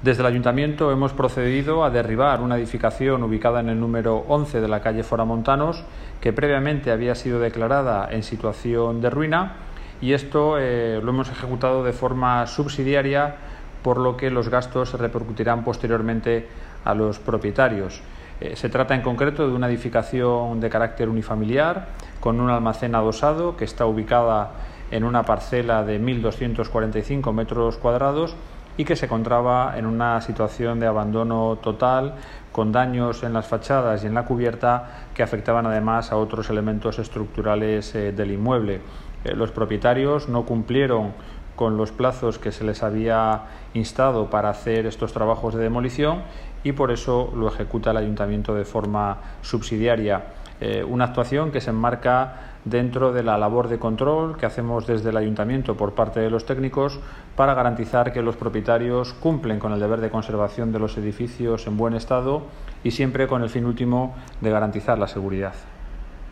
Desde el Ayuntamiento hemos procedido a derribar una edificación ubicada en el número 11 de la calle Foramontanos, que previamente había sido declarada en situación de ruina, y esto lo hemos ejecutado de forma subsidiaria, por lo que los gastos se repercutirán posteriormente a los propietarios. Se trata en concreto de una edificación de carácter unifamiliar con un almacén adosado que está ubicada en una parcela de 1.245 metros cuadrados y que se encontraba en una situación de abandono total, con daños en las fachadas y en la cubierta que afectaban además a otros elementos estructurales del inmueble. Los propietarios no cumplieron con los plazos que se les había instado para hacer estos trabajos de demolición y por eso lo ejecuta el Ayuntamiento de forma subsidiaria. Una actuación que se enmarca dentro de la labor de control que hacemos desde el Ayuntamiento por parte de los técnicos para garantizar que los propietarios cumplen con el deber de conservación de los edificios en buen estado y siempre con el fin último de garantizar la seguridad.